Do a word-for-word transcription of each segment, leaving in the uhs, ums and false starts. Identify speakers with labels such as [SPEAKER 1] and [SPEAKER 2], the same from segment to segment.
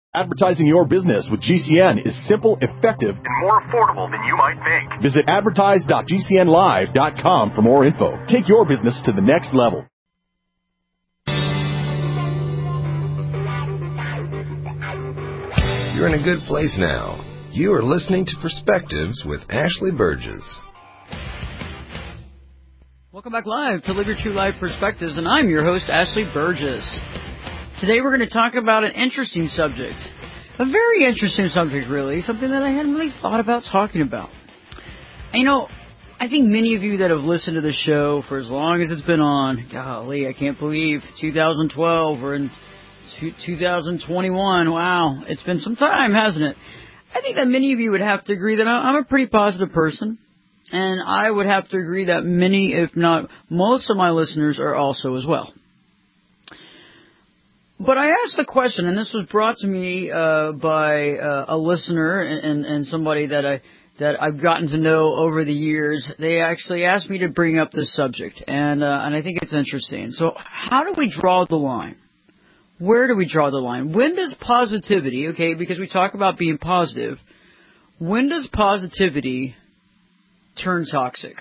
[SPEAKER 1] Advertising your business with G C N is simple, effective, and more affordable than you might think. Visit advertise dot g c n live dot com for more info. Take your business to the next level.
[SPEAKER 2] You're in a good place now. You are listening to Perspectives with Ashley Burgess.
[SPEAKER 3] Welcome back live to Live Your True Life Perspectives, and I'm your host, Ashley Burgess. Today we're going to talk about an interesting subject. A very interesting subject, really. Something that I hadn't really thought about talking about. And, you know, I think many of you that have listened to the show for as long as it's been on, golly, I can't believe two thousand twelve, we're in two thousand twenty-one. Wow, it's been some time, hasn't it? I think that many of you would have to agree that I'm a pretty positive person. And I would have to agree that many, if not most of my listeners are also as well. But I asked the question, and this was brought to me uh, by uh, a listener and, and somebody that, I, that I've gotten to know over the years. They actually asked me to bring up this subject, and, uh, and I think it's interesting. So how do we draw the line? Where do we draw the line? When does positivity, okay, because we talk about being positive, when does positivity turn toxic?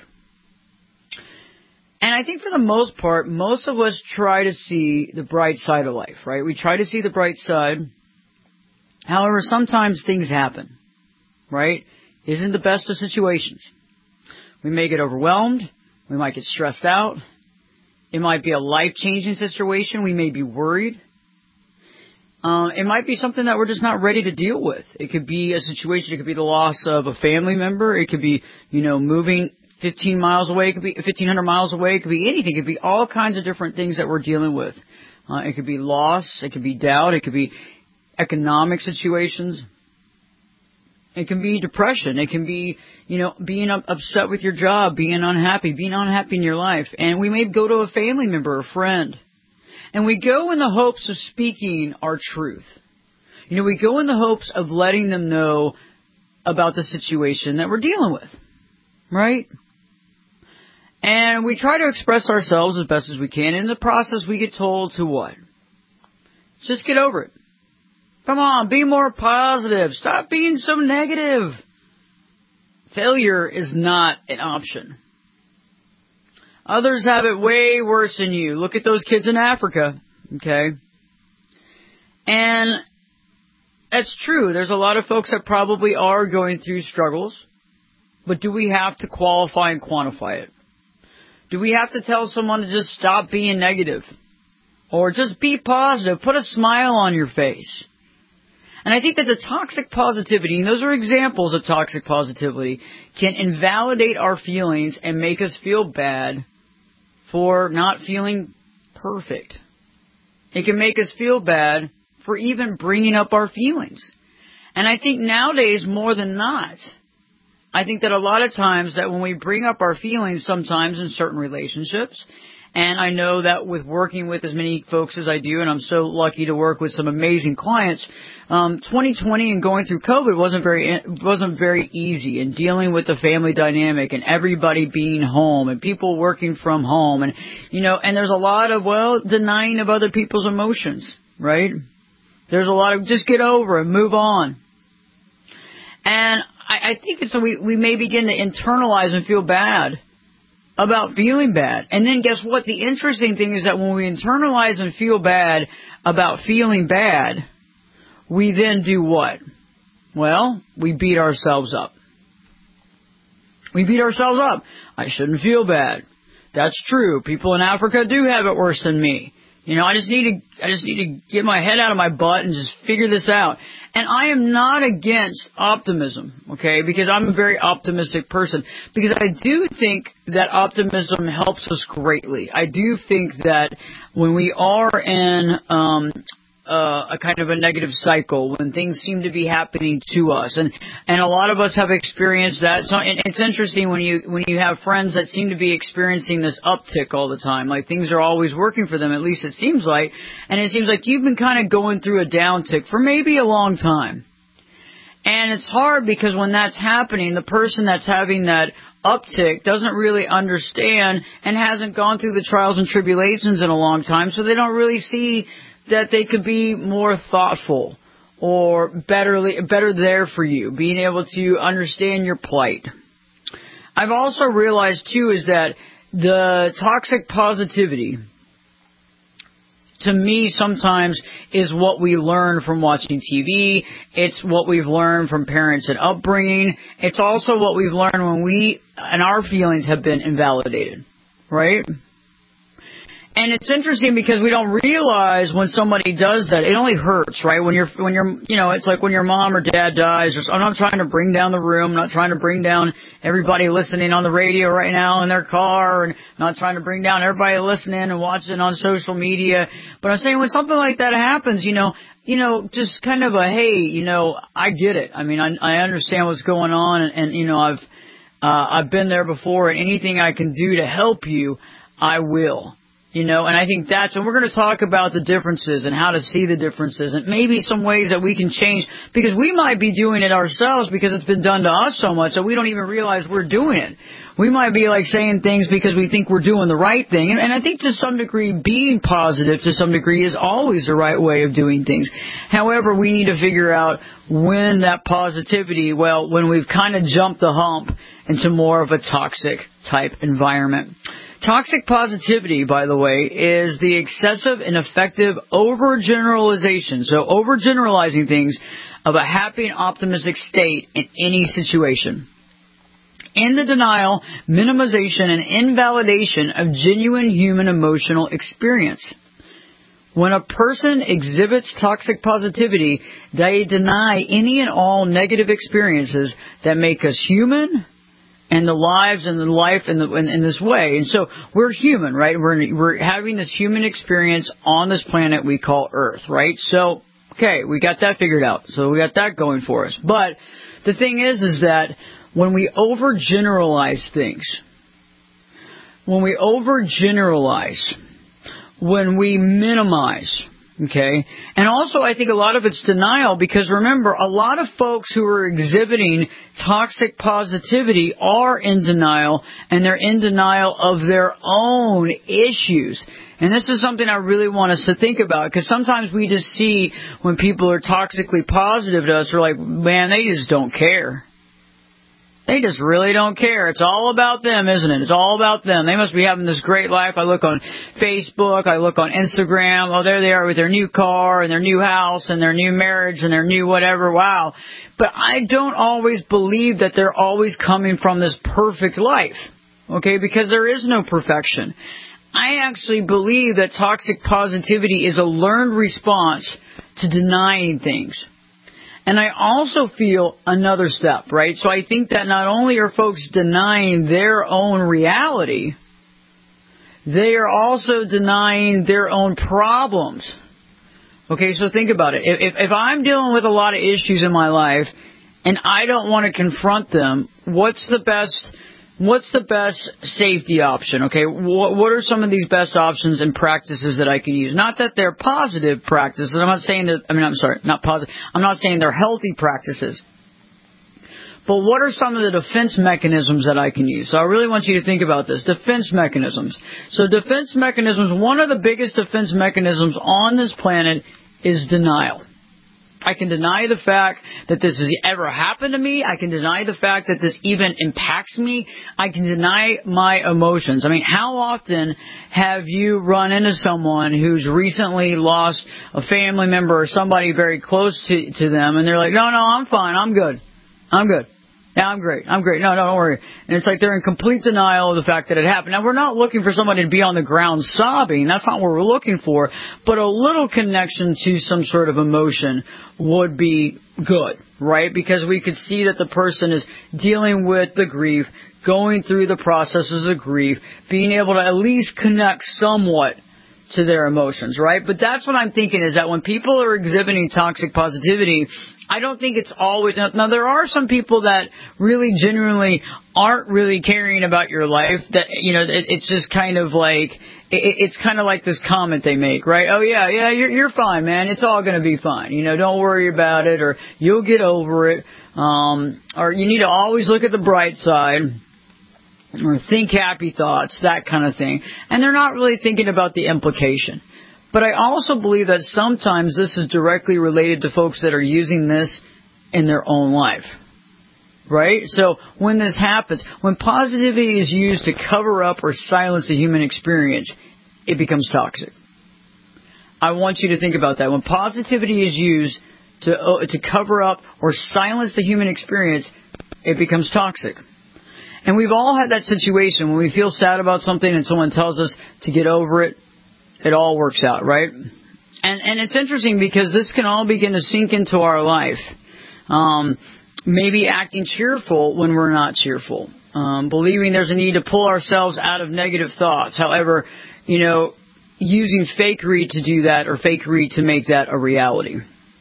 [SPEAKER 3] And I think for the most part, most of us try to see the bright side of life, right? We try to see the bright side. However, sometimes things happen, right? Isn't the best of situations. We may get overwhelmed. We might get stressed out. It might be a life-changing situation. We may be worried. Um, it might be something that we're just not ready to deal with. It could be a situation. It could be the loss of a family member. It could be, you know, moving fifteen miles away. It could be fifteen hundred miles away. It could be anything. It could be all kinds of different things that we're dealing with. Uh, it could be loss. It could be doubt. It could be economic situations. It can be depression. It can be, you know, being upset with your job, being unhappy, being unhappy in your life. And we may go to a family member, a friend, and we go in the hopes of speaking our truth. You know, we go in the hopes of letting them know about the situation that we're dealing with, right? And we try to express ourselves as best as we can. In the process, we get told to what? Just get over it. Come on, be more positive. Stop being so negative. Failure is not an option. Others have it way worse than you. Look at those kids in Africa, okay? And that's true. There's a lot of folks that probably are going through struggles. But do we have to qualify and quantify it? Do we have to tell someone to just stop being negative? Or just be positive? Put a smile on your face. And I think that the toxic positivity, and those are examples of toxic positivity, can invalidate our feelings and make us feel bad for not feeling perfect. It can make us feel bad for even bringing up our feelings. And I think nowadays, more than not, I think that a lot of times that when we bring up our feelings sometimes in certain relationships, and I know that with working with as many folks as I do, and I'm so lucky to work with some amazing clients, um, twenty twenty and going through COVID wasn't very wasn't very easy, and dealing with the family dynamic and everybody being home and people working from home, and you know, and there's a lot of well denying of other people's emotions, right? There's a lot of just get over and move on, and I, I think it's so we we may begin to internalize and feel bad about feeling bad. And then guess what? The interesting thing is that when we internalize and feel bad about feeling bad, we then do what? Well, we beat ourselves up. We beat ourselves up. I shouldn't feel bad. That's true. People in Africa do have it worse than me. You know, I just need to, I just need to get my head out of my butt and just figure this out. And I am not against optimism, okay, because I'm a very optimistic person, because I do think that optimism helps us greatly. I do think that when we are in um, uh, a kind of a negative cycle, when things seem to be happening to us, and, and a lot of us have experienced that. So and it's interesting when you when you have friends that seem to be experiencing this uptick all the time, like things are always working for them, at least it seems like, and it seems like you've been kind of going through a downtick for maybe a long time. And it's hard because when that's happening, the person that's having that uptick doesn't really understand and hasn't gone through the trials and tribulations in a long time, so they don't really see that they could be more thoughtful or better, better there for you, being able to understand your plight. I've also realized, too, is that the toxic positivity, to me, sometimes is what we learn from watching T V. It's what we've learned from parents and upbringing. It's also what we've learned when we and our feelings have been invalidated, right? And it's interesting because we don't realize when somebody does that, it only hurts, right? When you're, when you're, you know, it's like when your mom or dad dies. Or, I'm not trying to bring down the room. I'm not trying to bring down everybody listening on the radio right now in their car, and not trying to bring down everybody listening and watching on social media. But I'm saying when something like that happens, you know, you know, just kind of a, hey, you know, I get it. I mean, I, I understand what's going on, and, and you know, I've, uh, I've been there before, and anything I can do to help you, I will. You know, and I think that's, and we're going to talk about the differences and how to see the differences and maybe some ways that we can change, because we might be doing it ourselves because it's been done to us so much that we don't even realize we're doing it. We might be like saying things because we think we're doing the right thing. And, and I think to some degree being positive to some degree is always the right way of doing things. However, we need to figure out when that positivity, well, when we've kind of jumped the hump into more of a toxic type environment. Toxic positivity, by the way, is the excessive and effective overgeneralization, so overgeneralizing things, of a happy and optimistic state in any situation. In the denial, minimization, and invalidation of genuine human emotional experience. When a person exhibits toxic positivity, they deny any and all negative experiences that make us human, and the lives and the life in, the, in, in this way. And so we're human, right? We're, we're having this human experience on this planet we call Earth, right? So, okay, we got that figured out. So we got that going for us. But the thing is, is that when we overgeneralize things, when we overgeneralize, when we minimize, okay? And also I think a lot of it's denial, because remember, a lot of folks who are exhibiting toxic positivity are in denial, and they're in denial of their own issues. And this is something I really want us to think about, because sometimes we just see when people are toxically positive to us, we're like, man, they just don't care. They just really don't care. It's all about them, isn't it? It's all about them. They must be having this great life. I look on Facebook. I look on Instagram. Oh, there they are with their new car and their new house and their new marriage and their new whatever. Wow. But I don't always believe that they're always coming from this perfect life, okay, because there is no perfection. I actually believe that toxic positivity is a learned response to denying things. And I also feel another step, right? So I think that not only are folks denying their own reality, they are also denying their own problems. Okay, so think about it. If, if I'm dealing with a lot of issues in my life and I don't want to confront them, what's the best... What's the best safety option? Okay, what, what are some of these best options and practices that I can use? Not that they're positive practices. I'm not saying that, I mean, I'm sorry, not positive. I'm not saying they're healthy practices. But what are some of the defense mechanisms that I can use? So I really want you to think about this. Defense mechanisms. So defense mechanisms, one of the biggest defense mechanisms on this planet is denial. I can deny the fact that this has ever happened to me. I can deny the fact that this even impacts me. I can deny my emotions. I mean, how often have you run into someone who's recently lost a family member or somebody very close to, to them, and they're like, no, no, I'm fine. I'm good. I'm good. Yeah, I'm great. I'm great. No, no, don't worry. And it's like they're in complete denial of the fact that it happened. Now, we're not looking for somebody to be on the ground sobbing. That's not what we're looking for. But a little connection to some sort of emotion would be good, right? Because we could see that the person is dealing with the grief, going through the processes of grief, being able to at least connect somewhat to their emotions, right? But that's what I'm thinking, is that when people are exhibiting toxic positivity, I don't think it's always... Now, there are some people that really genuinely aren't really caring about your life. That, you know, it, it's just kind of like... It, it's kind of like this comment they make, right? Oh, yeah, yeah, you're, you're fine, man. It's all going to be fine. You know, don't worry about it, or you'll get over it. Um, or you need to always look at the bright side, or think happy thoughts, that kind of thing. And they're not really thinking about the implication. But I also believe that sometimes this is directly related to folks that are using this in their own life. Right? So when this happens, when positivity is used to cover up or silence the human experience, it becomes toxic. I want you to think about that. When positivity is used to uh, to cover up or silence the human experience, it becomes toxic. And we've all had that situation when we feel sad about something and someone tells us to get over it, it all works out, right? And and it's interesting because this can all begin to sink into our life. Um, maybe acting cheerful when we're not cheerful. Um, believing there's a need to pull ourselves out of negative thoughts. However, you know, using fakery to do that or fakery to make that a reality.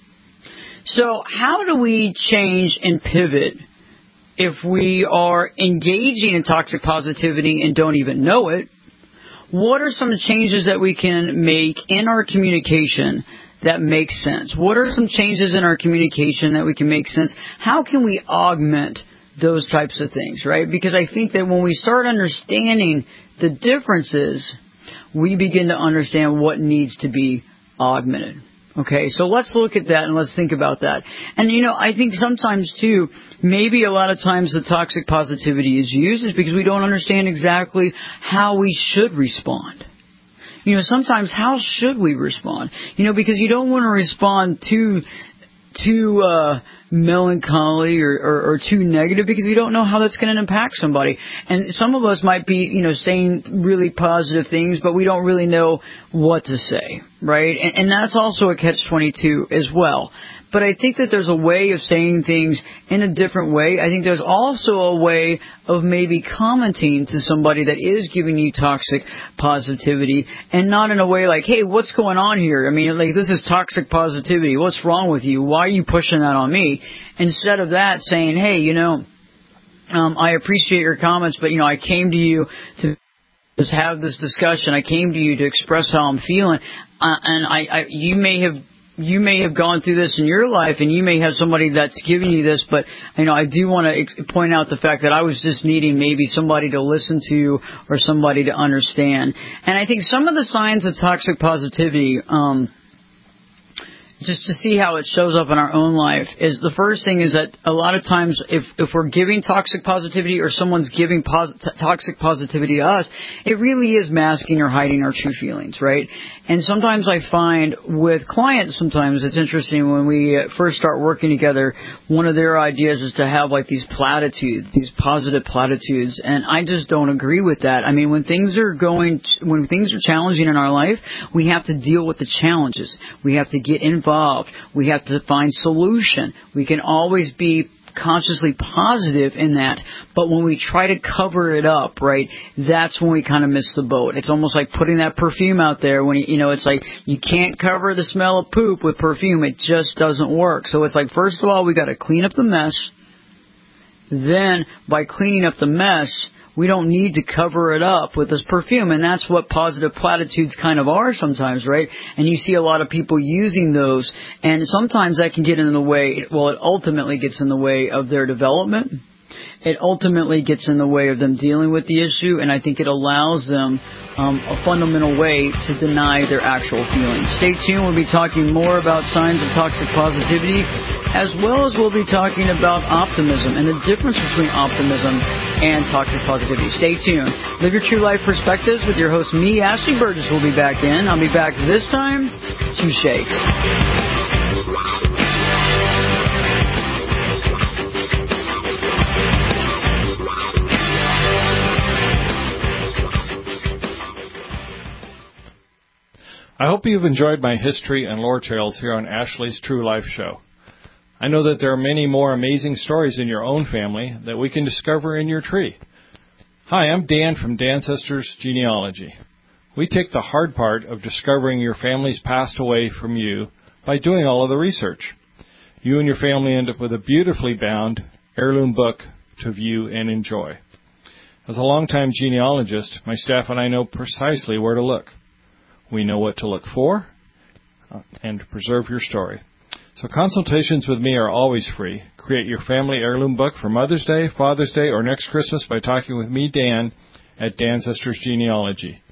[SPEAKER 3] So how do we change and pivot if we are engaging in toxic positivity and don't even know it? What are some changes that we can make in our communication that makes sense? What are some changes in our communication that we can make sense? How can we augment those types of things, right? Because I think that when we start understanding the differences, we begin to understand what needs to be augmented. Okay, so let's look at that and let's think about that. And, you know, I think sometimes, too, maybe a lot of times the toxic positivity is used is because we don't understand exactly how we should respond. You know, sometimes how should we respond? You know, because you don't want to respond too, too uh, melancholy or, or, or too negative because you don't know how that's going to impact somebody. And some of us might be, you know, saying really positive things, but we don't really know what to say, right? And, and that's also a catch twenty-two as well. But I think that there's a way of saying things in a different way. I think there's also a way of maybe commenting to somebody that is giving you toxic positivity and not in a way like, hey, what's going on here? I mean, like, this is toxic positivity. What's wrong with you? Why are you pushing that on me? Instead of that, saying, hey, you know, um, I appreciate your comments, but, you know, I came to you to just have this discussion. I came to you to express how I'm feeling. Uh, and I, I, you may have You may have gone through this in your life, and you may have somebody that's giving you this, but, you know, I do want to point out the fact that I was just needing maybe somebody to listen to or somebody to understand. And I think some of the signs of toxic positivity, um, just to see how it shows up in our own life, is the first thing is that a lot of times if, if we're giving toxic positivity or someone's giving pos- toxic positivity to us, it really is masking or hiding our true feelings, right? And sometimes I find with clients, sometimes it's interesting when we first start working together, one of their ideas is to have like these platitudes, these positive platitudes, and I just don't agree with that. I mean, when things are going, when things are challenging in our life, we have to deal with the challenges. We have to get involved. We have to find solution. We can always be consciously positive in that, but when we try to cover it up, right, that's when we kind of miss the boat. It's almost like putting that perfume out there when, you, you know, it's like you can't cover the smell of poop with perfume. It just doesn't work. So it's like, first of all, we got to clean up the mess. Then by cleaning up the mess, we don't need to cover it up with this perfume. And that's what positive platitudes kind of are sometimes, right? And you see a lot of people using those. And sometimes that can get in the way, well, it ultimately gets in the way of their development. It ultimately gets in the way of them dealing with the issue. And I think it allows them um, a fundamental way to deny their actual feelings. Stay tuned. We'll be talking more about signs of toxic positivity, as well as we'll be talking about optimism and the difference between optimism and toxic positivity. Stay tuned. Live your true life perspectives with your host, me, Ashley Burgess, will be back in. I'll be back this time. Two shakes.
[SPEAKER 4] I hope you've enjoyed my history and lore tales here on Ashley's True Life Show. I know that there are many more amazing stories in your own family that we can discover in your tree. Hi, I'm Dan from Dancestors Genealogy. We take the hard part of discovering your family's passed away from you by doing all of the research. You and your family end up with a beautifully bound heirloom book to view and enjoy. As a longtime genealogist, my staff and I know precisely where to look. We know what to look for and to preserve your story. So consultations with me are always free. Create your family heirloom book for Mother's Day, Father's Day, or next Christmas by talking with me, Dan, at Dancestors Genealogy.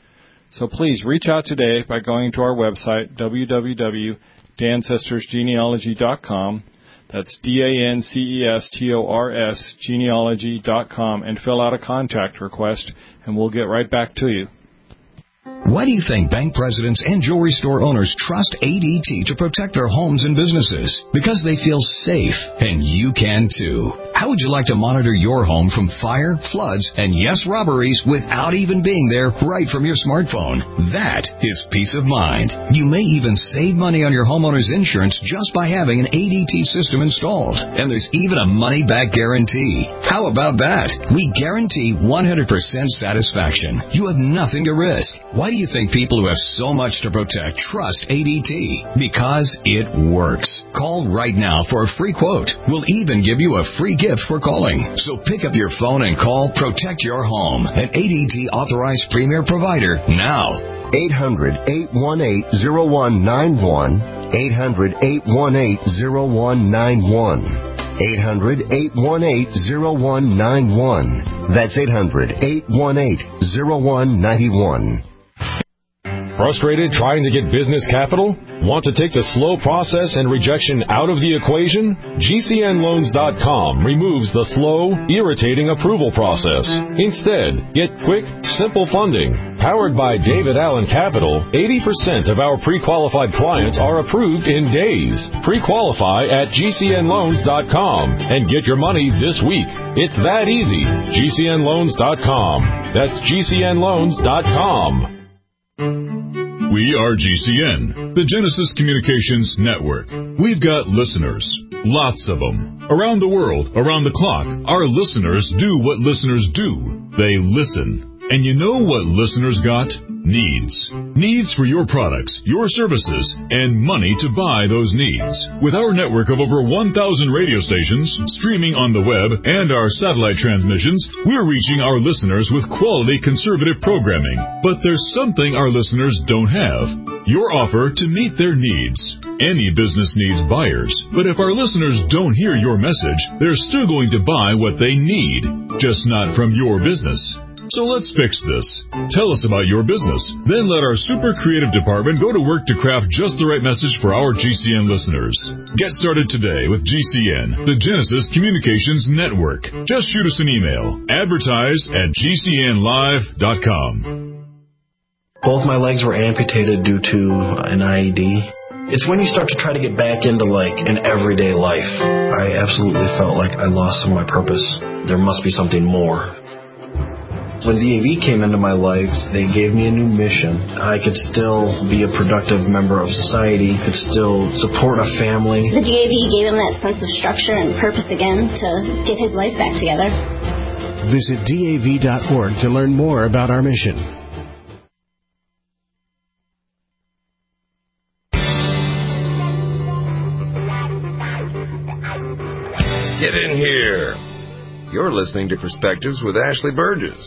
[SPEAKER 4] So please reach out today by going to our website, w w w dot dancestors genealogy dot com. That's D A N C E S T O R S, genealogy dot com, and fill out a contact request, and we'll get right back to you.
[SPEAKER 2] Why do you think bank presidents and jewelry store owners trust A D T to protect their homes and businesses? Because they feel safe, and you can too. How would you like to monitor your home from fire, floods, and yes, robberies without even being there right from your smartphone? That is peace of mind. You may even save money on your homeowner's insurance just by having an A D T system installed. And there's even a money-back guarantee. How about that? We guarantee one hundred percent satisfaction. You have nothing to risk. Why do you think people who have so much to protect trust A D T? Because it works. Call right now for a free quote. We'll even give you a free gift for calling. So pick up your phone and call Protect Your Home, an A D T authorized premier provider now.
[SPEAKER 5] eight hundred, eight one eight, zero one nine one. eight hundred, eight one eight, zero one nine one. eight hundred, eight one eight, zero one nine one. That's eight hundred, eight one eight, zero one nine one.
[SPEAKER 6] Frustrated trying to get business capital? Want to take the slow process and rejection out of the equation? G C N loans dot com removes the slow, irritating approval process. Instead, get quick, simple funding. Powered by David Allen Capital, eighty percent of our pre-qualified clients are approved in days. Pre-qualify at G C N loans dot com and get your money this week. It's that easy. G C N loans dot com. That's G C N loans dot com.
[SPEAKER 7] We are G C N, the Genesis Communications Network. We've got listeners, lots of them. Around the world, around the clock, our listeners do what listeners do. They listen. And you know what listeners got? Needs. Needs for your products, your services, and money to buy those needs. With our network of over one thousand radio stations, streaming on the web, and our satellite transmissions, we're reaching our listeners with quality conservative programming. But there's something our listeners don't have. Your offer to meet their needs. Any business needs buyers, but if our listeners don't hear your message, they're still going to buy what they need, just not from your business. So let's fix this. Tell us about your business. Then let our super creative department go to work to craft just the right message for our G C N listeners. Get started today with G C N, the Genesis Communications Network. Just shoot us an email. Advertise at G C N live dot com.
[SPEAKER 8] Both my legs were amputated due to an I E D. It's when you start to try to get back into, like, an everyday life. I absolutely felt like I lost some of my purpose. There must be something more. When D A V came into my life, they gave me a new mission. I could still be a productive member of society, could still support a family.
[SPEAKER 9] The D A V gave him that sense of structure and purpose again to get his life back together.
[SPEAKER 10] Visit D A V dot org to learn more about our mission.
[SPEAKER 2] Get in here. You're listening to Perspectives with Ashley Burgess.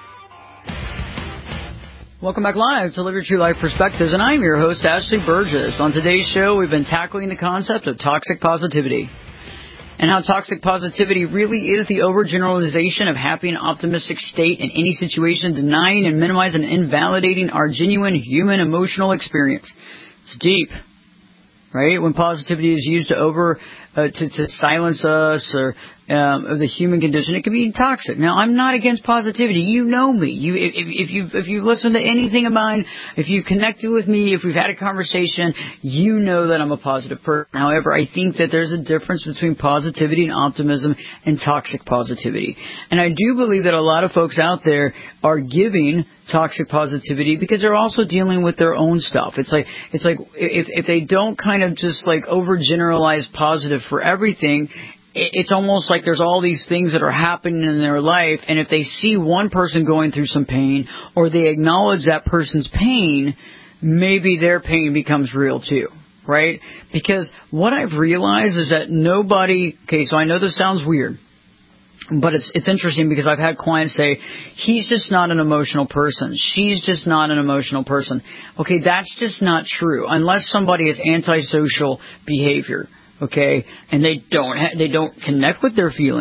[SPEAKER 3] Welcome back live to Live Your True Life Perspectives, and I'm your host, Ashley Burgess. On today's show, we've been tackling the concept of toxic positivity and how toxic positivity really is the overgeneralization of happy and optimistic state in any situation, denying and minimizing and invalidating our genuine human emotional experience. It's deep, right? When positivity is used to over uh, to, to silence us or Um, of the human condition, it can be toxic. Now, I'm not against positivity. You know me. You, if, if you if you've listened to anything of mine, if you've connected with me, if we've had a conversation, you know that I'm a positive person. However, I think that there's a difference between positivity and optimism and toxic positivity. And I do believe that a lot of folks out there are giving toxic positivity because they're also dealing with their own stuff. It's like it's like if if they don't kind of just like overgeneralize positive for everything, it's almost like there's all these things that are happening in their life, and if they see one person going through some pain, or they acknowledge that person's pain, maybe their pain becomes real too, right? Because what I've realized is that nobody, okay, so I know this sounds weird, but it's it's interesting because I've had clients say, he's just not an emotional person. She's just not an emotional person. Okay, that's just not true, unless somebody has antisocial behavior. Okay, and they don't ha- they don't connect with their feelings,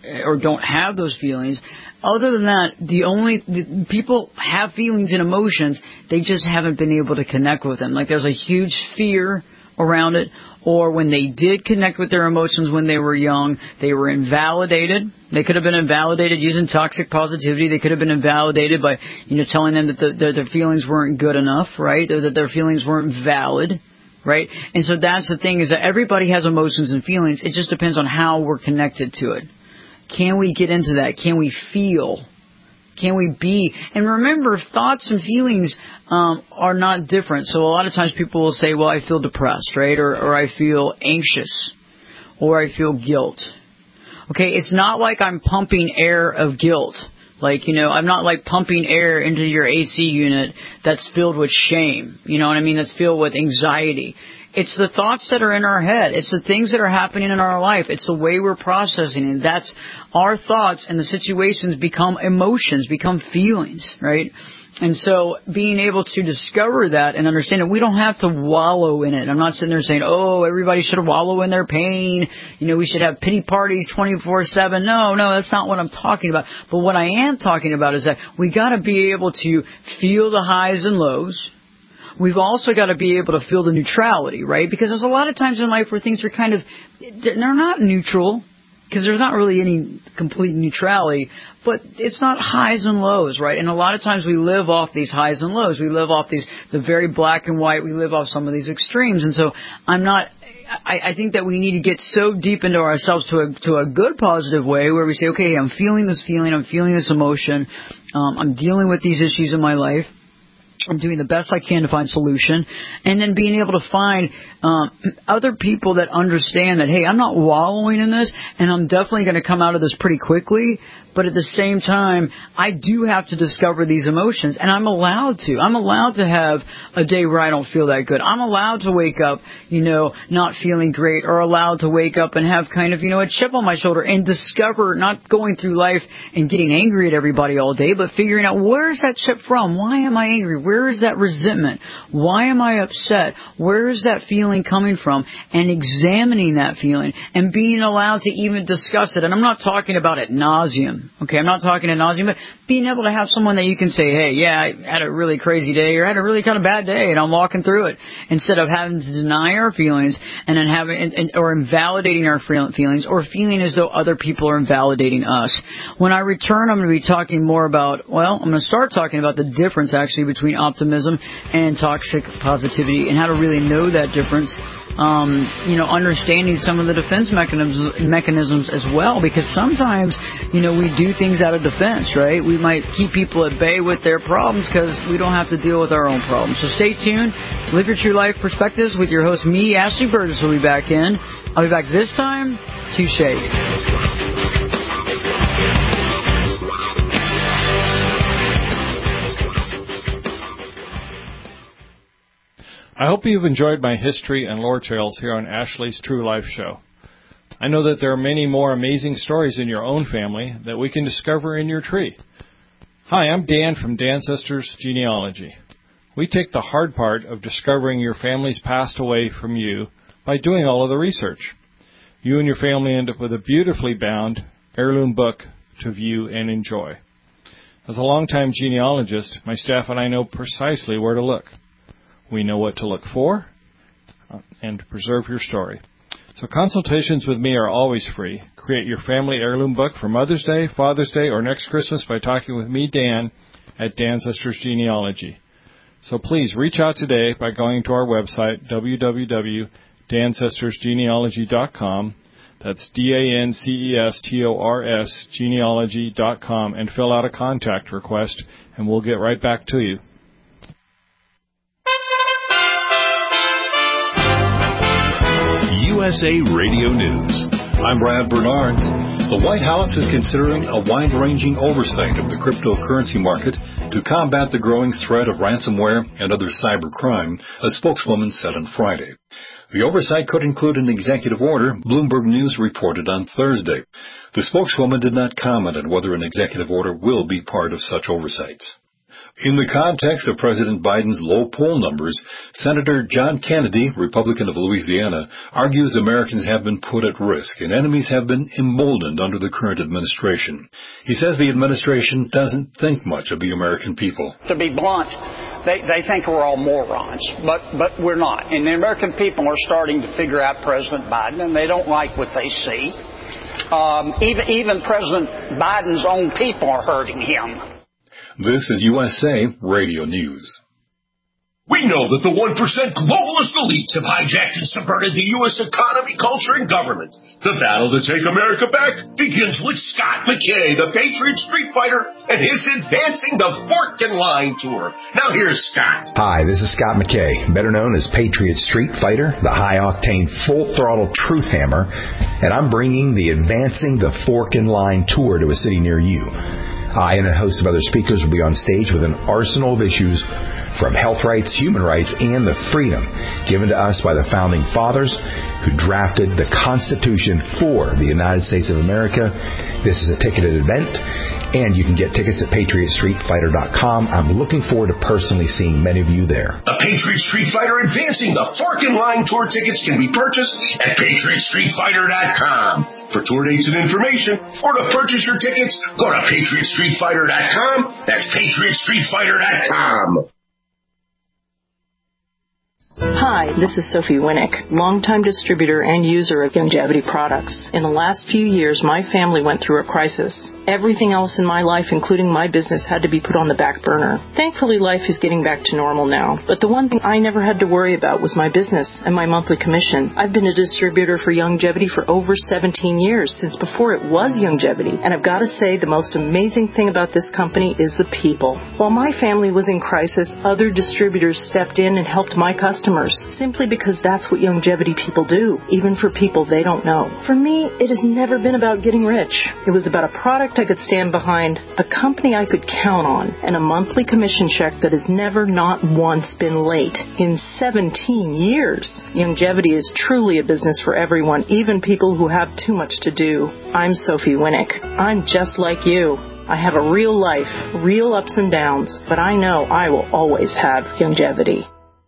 [SPEAKER 3] or don't have those feelings. Other than that, the only the, people have feelings and emotions, they just haven't been able to connect with them. Like there's a huge fear around it, or when they did connect with their emotions when they were young, they were invalidated. They could have been invalidated using toxic positivity. They could have been invalidated by, you know, telling them that the, their, their feelings weren't good enough, right? Or that their feelings weren't valid, right? And so that's the thing, is that everybody has emotions and feelings. It just depends on how we're connected to it. Can we get into that? Can we feel? Can we be? And remember, thoughts and feelings um, are not different. So a lot of times people will say, well, I feel depressed, right? Or, or I feel anxious. Or I feel guilt. Okay, it's not like I'm pumping air of guilt. Like, you know, I'm not like pumping air into your A C unit that's filled with shame. You know what I mean? That's filled with anxiety. It's the thoughts that are in our head. It's the things that are happening in our life. It's the way we're processing it. That's our thoughts, and the situations become emotions, become feelings, right? And so being able to discover that and understand it, we don't have to wallow in it. I'm not sitting there saying, oh, everybody should wallow in their pain. You know, we should have pity parties twenty-four seven. No, no, that's not what I'm talking about. But what I am talking about is that we got to be able to feel the highs and lows. We've also got to be able to feel the neutrality, right? Because there's a lot of times in life where things are kind of, they're not neutral, because there's not really any complete neutrality, but it's not highs and lows, right? And a lot of times we live off these highs and lows. We live off these, the very black and white. We live off some of these extremes. And so I'm not, I, I think that we need to get so deep into ourselves to a, to a good positive way where we say, okay, I'm feeling this feeling, I'm feeling this emotion, um, I'm dealing with these issues in my life. I'm doing the best I can to find solution, and then being able to find um, other people that understand that, hey, I'm not wallowing in this, and I'm definitely going to come out of this pretty quickly. But at the same time, I do have to discover these emotions, and I'm allowed to. I'm allowed to have a day where I don't feel that good. I'm allowed to wake up, you know, not feeling great, or allowed to wake up and have kind of, you know, a chip on my shoulder and discover, not going through life and getting angry at everybody all day, but figuring out, where's that chip from? Why am I angry? Where is that resentment? Why am I upset? Where is that feeling coming from? And examining that feeling and being allowed to even discuss it. And I'm not talking about ad nauseum. Okay, I'm not talking ad nauseum, but being able to have someone that you can say, hey, yeah, I had a really crazy day, or had a really kind of bad day, and I'm walking through it, instead of having to deny our feelings and then having, and, and, or invalidating our feelings, or feeling as though other people are invalidating us. When I return, I'm going to be talking more about, well, I'm going to start talking about the difference actually between optimism and toxic positivity, and how to really know that difference. Um, you know, understanding some of the defense mechanisms, mechanisms as well, because sometimes, you know, we do things out of defense, right? We might keep people at bay with their problems because we don't have to deal with our own problems. So stay tuned. Live Your True Life Perspectives with your host, me, Ashley Burgess, will be back in. I'll be back this time. Two shakes.
[SPEAKER 4] I hope you've enjoyed my history and lore tales here on Ashley's True Life Show. I know that there are many more amazing stories in your own family that we can discover in your tree. Hi, I'm Dan from Dancestors Genealogy. We take the hard part of discovering your family's passed away from you by doing all of the research. You and your family end up with a beautifully bound heirloom book to view and enjoy. As a longtime genealogist, my staff and I know precisely where to look. We know what to look for and to preserve your story. So consultations with me are always free. Create your family heirloom book for Mother's Day, Father's Day, or next Christmas by talking with me, Dan, at Dancestors Genealogy. So please reach out today by going to our website, w w w dot dancestors genealogy dot com. That's D A N C E S T O R S genealogy dot com, and fill out a contact request, and we'll get right back to you.
[SPEAKER 11] U S A Radio News. I'm Brad Bernards. The White House is considering a wide-ranging oversight of the cryptocurrency market to combat the growing threat of ransomware and other cybercrime, a spokeswoman said on Friday. The oversight could include an executive order, Bloomberg News reported on Thursday. The spokeswoman did not comment on whether an executive order will be part of such oversight. In the context of President Biden's low poll numbers, Senator John Kennedy, Republican of Louisiana, argues Americans have been put at risk and enemies have been emboldened under the current administration. He says the administration doesn't think much of the American people.
[SPEAKER 12] To be blunt, they, they think we're all morons, but, but we're not. And the American people are starting to figure out President Biden, and they don't like what they see. Um, even, even President Biden's own people are hurting him.
[SPEAKER 11] This is U S A Radio News.
[SPEAKER 13] We know that the one percent globalist elites have hijacked and subverted the U S economy, culture, and government. The battle to take America back begins with Scott McKay, the Patriot Street Fighter, and his Advancing the Fork and Line Tour. Now here's Scott.
[SPEAKER 14] Hi, this is Scott McKay, better known as Patriot Street Fighter, the high-octane, full-throttle truth hammer, and I'm bringing the Advancing the Fork and Line Tour to a city near you. I and a host of other speakers will be on stage with an arsenal of issues from health rights, human rights, and the freedom given to us by the Founding Fathers who drafted the Constitution for the United States of America. This is a ticketed event, and you can get tickets at patriot street fighter dot com. I'm looking forward to personally seeing many of you there.
[SPEAKER 13] The Patriot Street Fighter Advancing the Fork and Line Tour tickets can be purchased at patriot street fighter dot com. For tour dates and information, or to purchase your tickets, go to patriot street fighter dot com. That's patriot street fighter dot com.
[SPEAKER 15] Hi, this is Sophie Winnick, longtime distributor and user of Youngevity products. In the last few years, my family went through a crisis. Everything else in my life, including my business, had to be put on the back burner. Thankfully, life is getting back to normal now. But the one thing I never had to worry about was my business and my monthly commission. I've been a distributor for Youngevity for over seventeen years, since before it was Youngevity. And I've got to say, the most amazing thing about this company is the people. While my family was in crisis, other distributors stepped in and helped my customers, simply because that's what Youngevity people do, even for people they don't know. For me, it has never been about getting rich. It was about a product I could stand behind, a company I could count on, and a monthly commission check that has never, not once, been late in seventeen years. Youngevity is truly a business for everyone, even people who have too much to do. I'm Sophie Winnick. I'm just like you. I have a real life, real ups and downs, but I know I will always have Youngevity.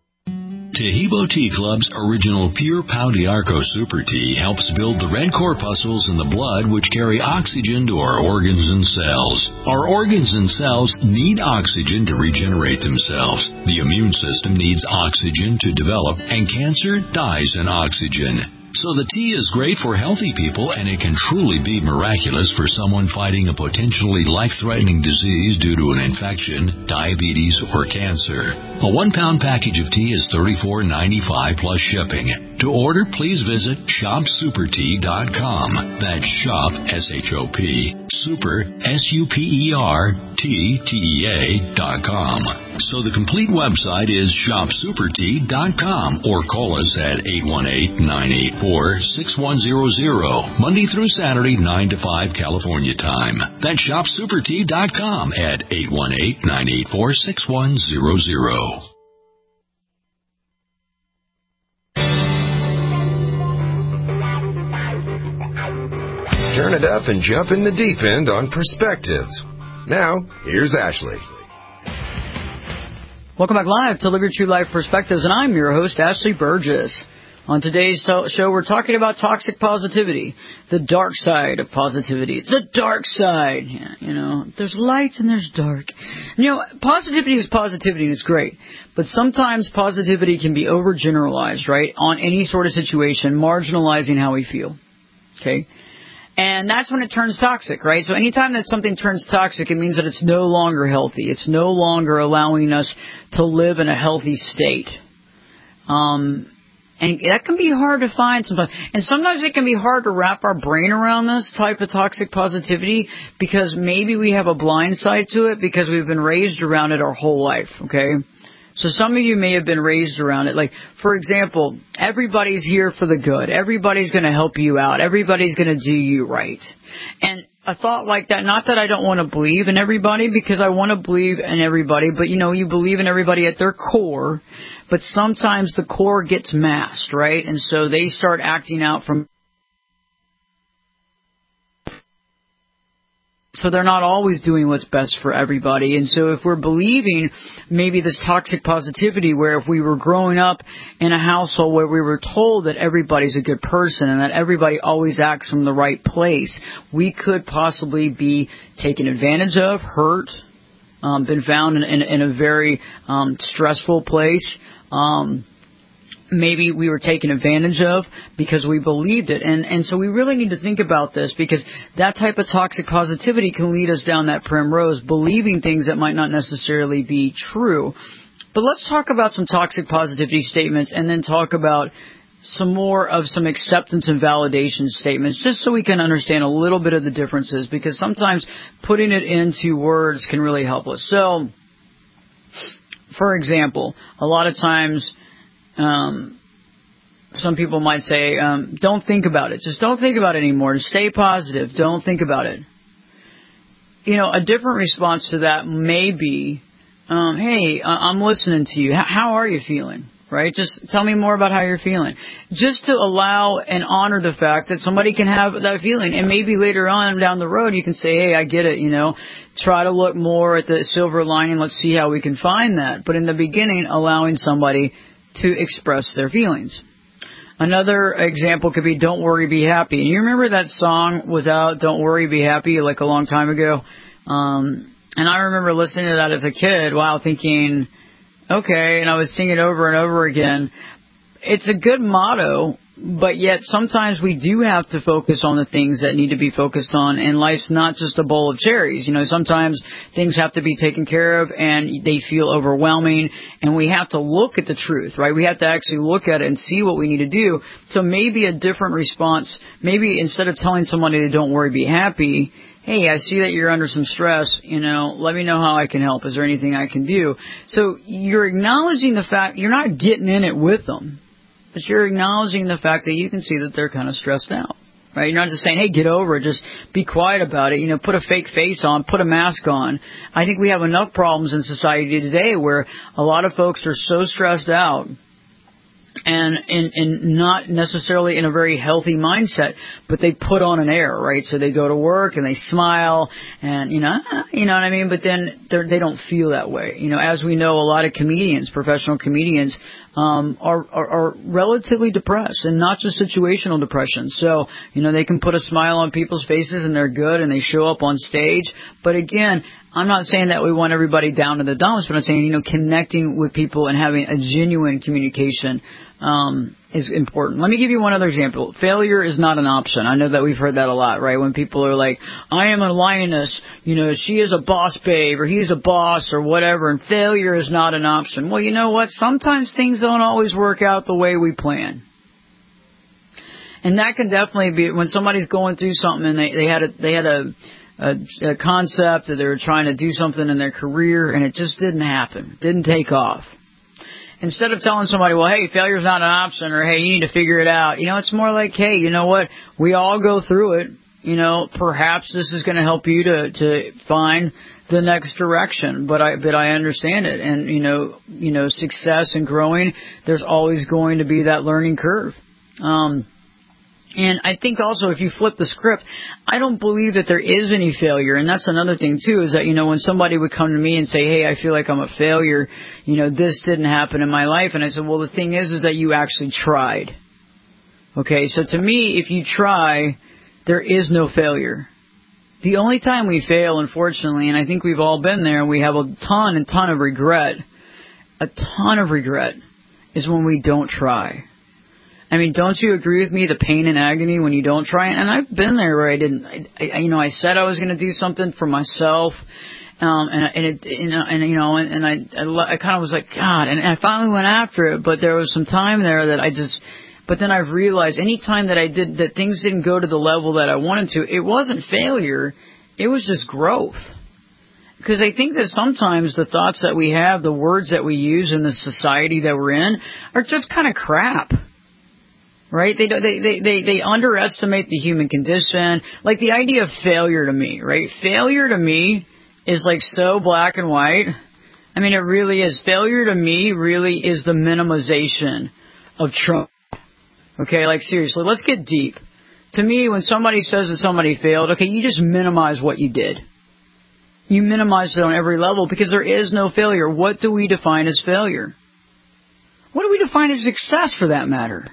[SPEAKER 2] Tahibo Tea Club's original Pure Pau d'Arco Super Tea helps build the red corpuscles in the blood which carry oxygen to our organs and cells. Our organs and cells need oxygen to regenerate themselves. The immune system needs oxygen to develop, and cancer dies in oxygen. So the tea is great for healthy people, and it can truly be miraculous for someone fighting a potentially life-threatening disease due to an infection, diabetes, or cancer. A one-pound package of tea is thirty-four ninety-five plus shipping. To order, please visit shop super tea dot com. That's shop, S H O P, super, S U P E R, T, T E A dot com. So the complete website is shop super tea dot com, or call us at eight one eight, nine eight four, six one zero zero, Monday through Saturday, nine to five California time. That's shop super tea dot com at eight one eight, nine eight four, six one zero zero.
[SPEAKER 16] Turn it up and jump in the deep end on Perspectives. Now, here's Ashley.
[SPEAKER 3] Welcome back live to Live Your True Life Perspectives, and I'm your host, Ashley Burgess. On today's to- show, we're talking about toxic positivity, the dark side of positivity. The dark side. Yeah, you know, there's light and there's dark. You know, positivity is positivity, and it's great. But sometimes positivity can be overgeneralized, right, on any sort of situation, marginalizing how we feel. Okay? And that's when it turns toxic, right? So anytime that something turns toxic, it means that it's no longer healthy. It's no longer allowing us to live in a healthy state. Um, and that can be hard to find sometimes. And sometimes it can be hard to wrap our brain around this type of toxic positivity because maybe we have a blind side to it because we've been raised around it our whole life, okay? So some of you may have been raised around it. Like, for example, everybody's here for the good. Everybody's going to help you out. Everybody's going to do you right. And a thought like that, not that I don't want to believe in everybody, because I want to believe in everybody, but, you know, you believe in everybody at their core, but sometimes the core gets masked, right? And so they start acting out from So they're not always doing what's best for everybody. And so if we're believing maybe this toxic positivity where if we were growing up in a household where we were told that everybody's a good person and that everybody always acts from the right place, we could possibly be taken advantage of, hurt, um, been found in, in, in a very um, stressful place. Um Maybe we were taken advantage of because we believed it. And, and so we really need to think about this, because that type of toxic positivity can lead us down that primrose, believing things that might not necessarily be true. But let's talk about some toxic positivity statements and then talk about some more of some acceptance and validation statements, just so we can understand a little bit of the differences, because sometimes putting it into words can really help us. So, for example, a lot of times, Um, some people might say, um, don't think about it. Just don't think about it anymore. Just stay positive. Don't think about it. You know, a different response to that may be, um, hey, I'm listening to you. How are you feeling? Right? Just tell me more about how you're feeling. Just to allow and honor the fact that somebody can have that feeling. And maybe later on down the road you can say, hey, I get it, you know. Try to look more at the silver lining. Let's see how we can find that. But in the beginning, allowing somebody to express their feelings. Another example could be Don't Worry, Be Happy. And you remember that song was out, Don't Worry, Be Happy, like a long time ago? Um, and I remember listening to that as a kid, wow, thinking, okay, and I would sing it over and over again. It's a good motto, but yet sometimes we do have to focus on the things that need to be focused on, and life's not just a bowl of cherries. You know, sometimes things have to be taken care of and they feel overwhelming, and we have to look at the truth, right? We have to actually look at it and see what we need to do. So maybe a different response, maybe instead of telling somebody to don't worry, be happy, hey, I see that you're under some stress, you know, let me know how I can help. Is there anything I can do? So you're acknowledging the fact, you're not getting in it with them. But you're acknowledging the fact that you can see that they're kind of stressed out, right? You're not just saying, hey, get over it. Just be quiet about it. You know, put a fake face on, put a mask on. I think we have enough problems in society today where a lot of folks are so stressed out and, and, and not necessarily in a very healthy mindset, but they put on an air, right? So they go to work and they smile and, you know, you know what I mean? But then they're, they don't feel that way. You know, as we know, a lot of comedians, professional comedians, Um, are, are, are relatively depressed, and not just situational depression. So, you know, they can put a smile on people's faces and they're good and they show up on stage. But again, I'm not saying that we want everybody down to the dumps, but I'm saying, you know, connecting with people and having a genuine communication um, is important. Let me give you one other example. Failure is not an option. I know that we've heard that a lot, right? When people are like, I am a lioness, you know, she is a boss babe, or he's a boss, or whatever, and failure is not an option. Well, you know what? Sometimes things don't always work out the way we plan. And that can definitely be when somebody's going through something and they, they had a, they had a, a, a concept that they were trying to do something in their career and it just didn't happen, didn't take off. Instead of telling somebody, well, hey, failure's not an option, or hey, you need to figure it out, you know, it's more like, hey, you know what, we all go through it, you know, perhaps this is going to help you to, to find the next direction, but I, but I understand it, and, you know, you know, success and growing, there's always going to be that learning curve. Um, And I think also if you flip the script, I don't believe that there is any failure. And that's another thing, too, is that, you know, when somebody would come to me and say, hey, I feel like I'm a failure, you know, this didn't happen in my life. And I said, well, the thing is, is that you actually tried. Okay, so to me, if you try, there is no failure. The only time we fail, unfortunately, and I think we've all been there, we have a ton and ton of regret, a ton of regret, is when we don't try. I mean, don't you agree with me, the pain and agony when you don't try? And I've been there where I didn't, I, I, you know, I said I was going to do something for myself, um, and, and it, you know, and, you know, and, and I, I, I kind of was like, God, and I finally went after it, but there was some time there that I just, but then I've realized any time that I did, that things didn't go to the level that I wanted to, it wasn't failure, it was just growth. Because I think that sometimes the thoughts that we have, the words that we use in the society that we're in, are just kind of crap. Right? They, they, they, they, they underestimate the human condition. Like the idea of failure to me, right? Failure to me is like so black and white. I mean, it really is. Failure to me really is the minimization of Trump. Okay? Like seriously, let's get deep. to me, when somebody says that somebody failed, okay, you just minimize what you did. You minimize it on every level because there is no failure. What do we define as failure? What do we define as success, for that matter?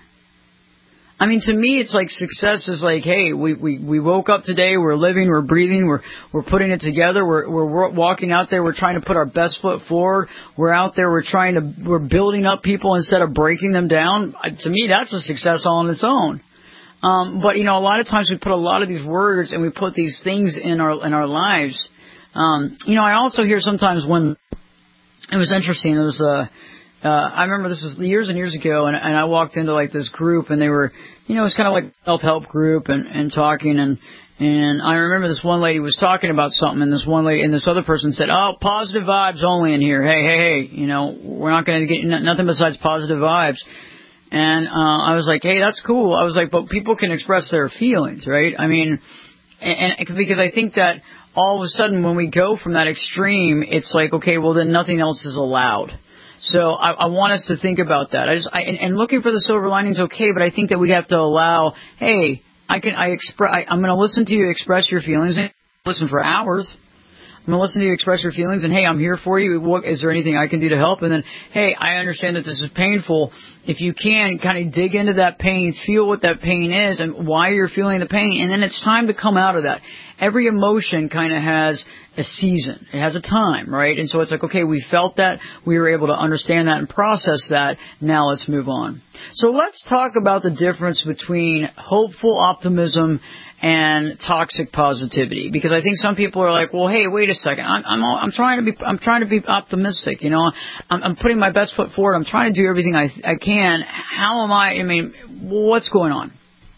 [SPEAKER 3] I mean, to me, it's like success is like, hey, we, we, we woke up today, we're living, we're breathing, we're we're putting it together, we're we're walking out there, we're trying to put our best foot forward, we're out there, we're trying to, we're building up people instead of breaking them down. To me, that's a success all on its own. Um, but, you know, a lot of times we put a lot of these words and we put these things in our in our lives. Um, you know, I also hear sometimes when, it was interesting, it was a, Uh, I remember this was years and years ago, and, and I walked into like this group, and they were, you know, it was kind of like a self-help group and, and talking, and and I remember this one lady was talking about something, and this one lady and this other person said, "Oh, positive vibes only in here. Hey, hey, hey, you know, we're not going to get n- nothing besides positive vibes." And uh, I was like, "Hey, that's cool." I was like, "But people can express their feelings, right?" I mean, and, and because I think that all of a sudden when we go from that extreme, it's like, okay, well then nothing else is allowed. So I, I want us to think about that. I just, I, and, and looking for the silver lining is okay, but I think that we have to allow, hey, I can, I express, I, I'm going to listen to you express your feelings and listen for hours. I'm going to listen to you express your feelings and, hey, I'm here for you. What, is there anything I can do to help? And then, hey, I understand that this is painful. If you can, kind of dig into that pain, feel what that pain is and why you're feeling the pain. And then it's time to come out of that. Every emotion kind of has a season. It has a time, right? And so it's like, okay, we felt that. We were able to understand that and process that. Now let's move on. So let's talk about the difference between hopeful optimism and toxic positivity, because I think some people are like, well, hey, wait a second, I'm I'm, I'm trying to be I'm trying to be optimistic, you know, I'm, I'm putting my best foot forward, I'm trying to do everything I I can. How am I? I mean, what's going on?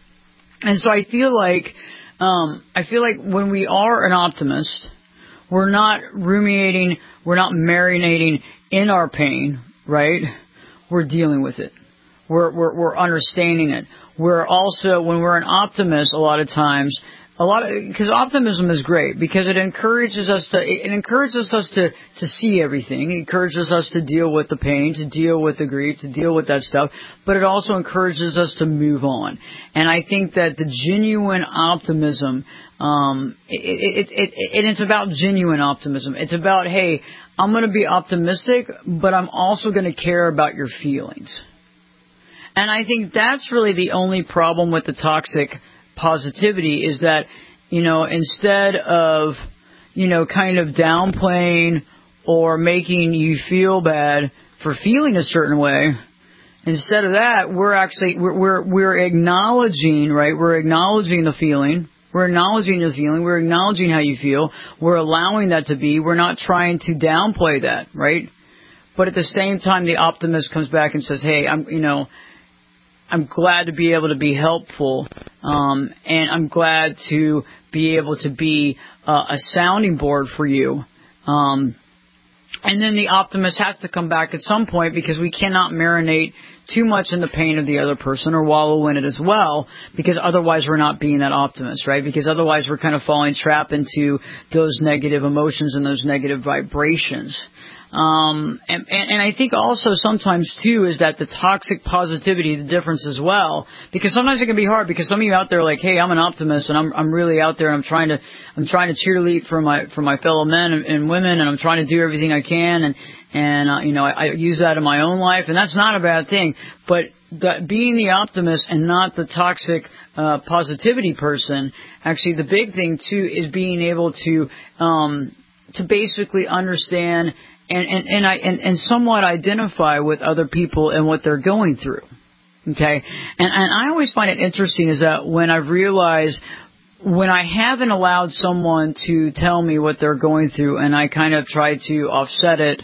[SPEAKER 3] And so I feel like um, I feel like when we are an optimist, we're not ruminating, we're not marinating in our pain, right? We're dealing with it. We're we're, we're understanding it. We're also, when we're an optimist, a lot of times, a lot of, because optimism is great, because it encourages us to, it encourages us to, to see everything. It encourages us to deal with the pain, to deal with the grief, to deal with that stuff, but it also encourages us to move on. And I think that the genuine optimism, um, it, it, it, it, and it's about genuine optimism. It's about, hey, I'm going to be optimistic, but I'm also going to care about your feelings. And I think that's really the only problem with the toxic positivity is that, you know, instead of, you know, kind of downplaying or making you feel bad for feeling a certain way, instead of that, we're actually, we're, we're, we're acknowledging, right? We're acknowledging the feeling. We're acknowledging the feeling. We're acknowledging how you feel. We're allowing that to be. We're not trying to downplay that, right? But at the same time, the optimist comes back and says, hey, I'm, you know, I'm glad to be able to be helpful, um, and I'm glad to be able to be uh, a sounding board for you. Um, and then the optimist has to come back at some point, because we cannot marinate too much in the pain of the other person or wallow in it as well, because otherwise we're not being that optimist, right? Because otherwise we're kind of falling trap into those negative emotions and those negative vibrations. Um, and, and, and I think also sometimes too is that the toxic positivity, the difference as well, because sometimes it can be hard, because some of you out there are like, hey, I'm an optimist and I'm, I'm really out there and I'm trying to, I'm trying to cheerlead for my, for my fellow men and, and women, and I'm trying to do everything I can. And, and, uh, you know, I, I use that in my own life, and that's not a bad thing, but the, being the optimist and not the toxic, uh, positivity person, actually the big thing too is being able to, um, to basically understand And, and, and I, and, and somewhat identify with other people and what they're going through. Okay. And, and I always find it interesting is that when I've realized when I haven't allowed someone to tell me what they're going through, and I kind of try to offset it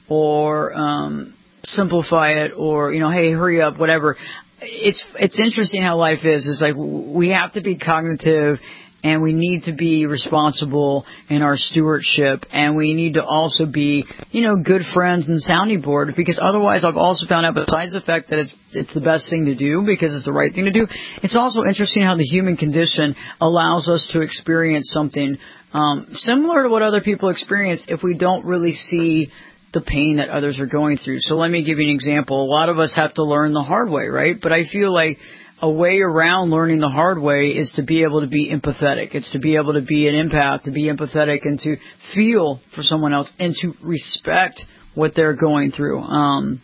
[SPEAKER 3] or, um, simplify it, or, you know, hey, hurry up, whatever. It's, it's interesting how life is. It's like we have to be cognitive, and we need to be responsible in our stewardship, and we need to also be, you know, good friends and sounding board, because otherwise I've also found out, besides the fact that it's it's the best thing to do because it's the right thing to do, it's also interesting how the human condition allows us to experience something um, similar to what other people experience if we don't really see the pain that others are going through. So let me give you an example. A lot of us have to learn the hard way, right? But I feel like a way around learning the hard way is to be able to be empathetic. It's to be able to be an empath, to be empathetic and to feel for someone else and to respect what they're going through. Um,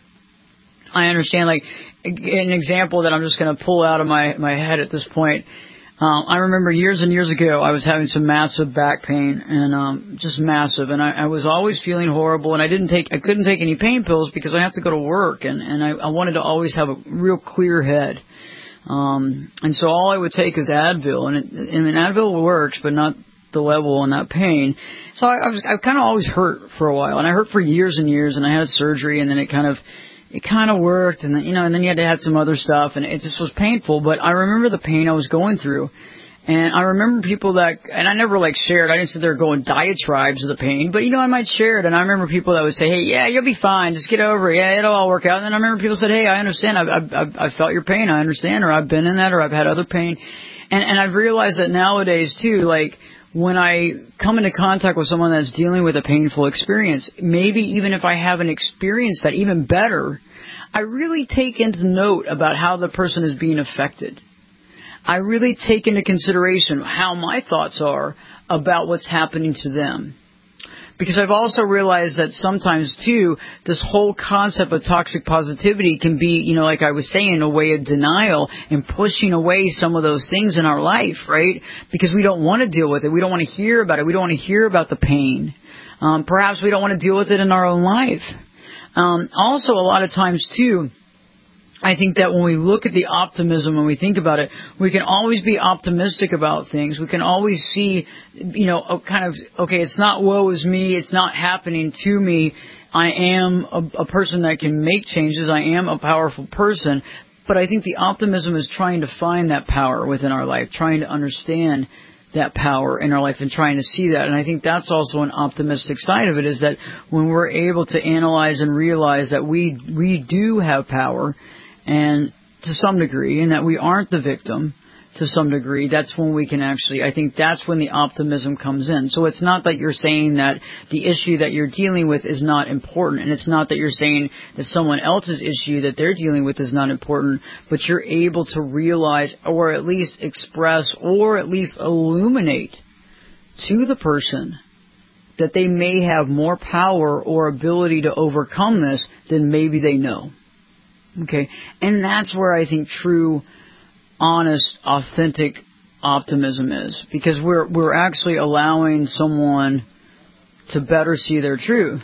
[SPEAKER 3] I understand, like, an example that I'm just going to pull out of my, my head at this point. Um, I remember years and years ago, I was having some massive back pain, and um, just massive, and I, I was always feeling horrible, and I didn't take, I couldn't take any pain pills because I have to go to work, and, and I, I wanted to always have a real clear head. Um, and so all I would take is Advil, and, it, and Advil works, but not the level and that pain. So I, I was, I kind of always hurt for a while, and I hurt for years and years, and I had surgery, and then it kind of, it kind of worked, and then, you know, and then you had to have some other stuff, and it just was painful. But I remember the pain I was going through, and I remember people that, and I never like shared. I didn't sit there going diatribes of the pain, but you know, I might share it. And I remember people that would say, "Hey, yeah, you'll be fine. Just get over it. Yeah, it'll all work out." And then I remember people said, "Hey, I understand. I've, I've, I've, I've felt your pain. I understand, or I've been in that, or I've had other pain." And and I've realized that nowadays too, like, when I come into contact with someone that's dealing with a painful experience, maybe even if I haven't experienced that, even better, I really take into note about how the person is being affected. I really take into consideration how my thoughts are about what's happening to them. Because I've also realized that sometimes, too, this whole concept of toxic positivity can be, you know, like I was saying, a way of denial and pushing away some of those things in our life, right? Because we don't want to deal with it. We don't want to hear about it. We don't want to hear about the pain. Um, perhaps we don't want to deal with it in our own life. Um, also, a lot of times, too, I think that when we look at the optimism, when we think about it, we can always be optimistic about things. We can always see, you know, a kind of, okay, it's not woe is me. It's not happening to me. I am a, a person that can make changes. I am a powerful person. But I think the optimism is trying to find that power within our life, trying to understand that power in our life and trying to see that. And I think that's also an optimistic side of it, is that when we're able to analyze and realize that we we do have power, and to some degree, and that we aren't the victim to some degree, that's when we can actually, I think that's when the optimism comes in. So it's not that you're saying that the issue that you're dealing with is not important, and it's not that you're saying that someone else's issue that they're dealing with is not important, but you're able to realize, or at least express, or at least illuminate to the person that they may have more power or ability to overcome this than maybe they know. Okay, and that's where I think true, honest, authentic optimism is, because we're we're actually allowing someone to better see their truth,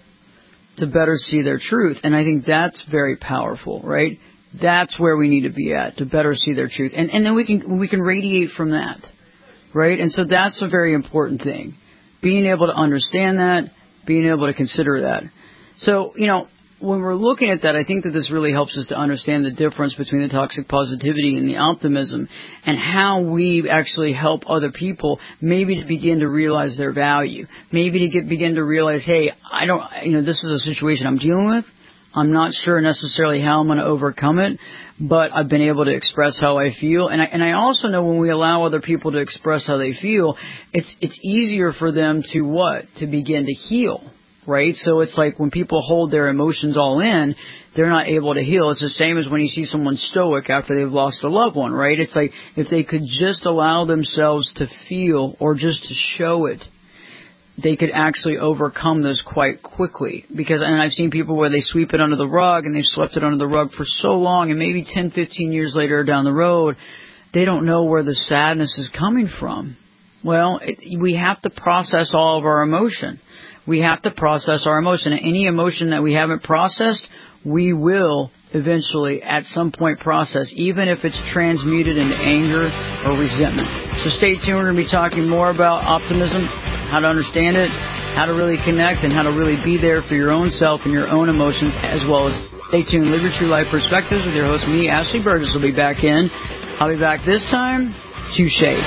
[SPEAKER 3] to better see their truth, and I think that's very powerful, right? That's where we need to be at, to better see their truth, and and then we can we can radiate from that, right? And so that's a very important thing, being able to understand that, being able to consider that. So, you know, when we're looking at that, I think that this really helps us to understand the difference between the toxic positivity and the optimism, and how we actually help other people maybe to begin to realize their value, maybe to get, begin to realize, hey, I don't, you know, this is a situation I'm dealing with. I'm not sure necessarily how I'm going to overcome it, but I've been able to express how I feel. And I, and I also know when we allow other people to express how they feel, it's, it's easier for them to what? To begin to heal. Right? So it's like when people hold their emotions all in, they're not able to heal. It's the same as when you see someone stoic after they've lost a loved one, right? It's like if they could just allow themselves to feel, or just to show it, they could actually overcome this quite quickly. Because, and I've seen people where they sweep it under the rug, and they've swept it under the rug for so long, and maybe ten, fifteen years later down the road, they don't know where the sadness is coming from. Well, it, we have to process all of our emotion. We have to process our emotion. And any emotion that we haven't processed, we will eventually at some point process, even if it's transmuted into anger or resentment. So stay tuned. We're going to be talking more about optimism, how to understand it, how to really connect, and how to really be there for your own self and your own emotions, as well as stay tuned. Live Your True Life Perspectives with your host, me, Ashley Burgess, will be back in. I'll be back this time, two shades.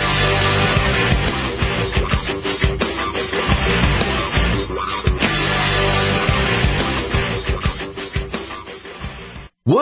[SPEAKER 6] What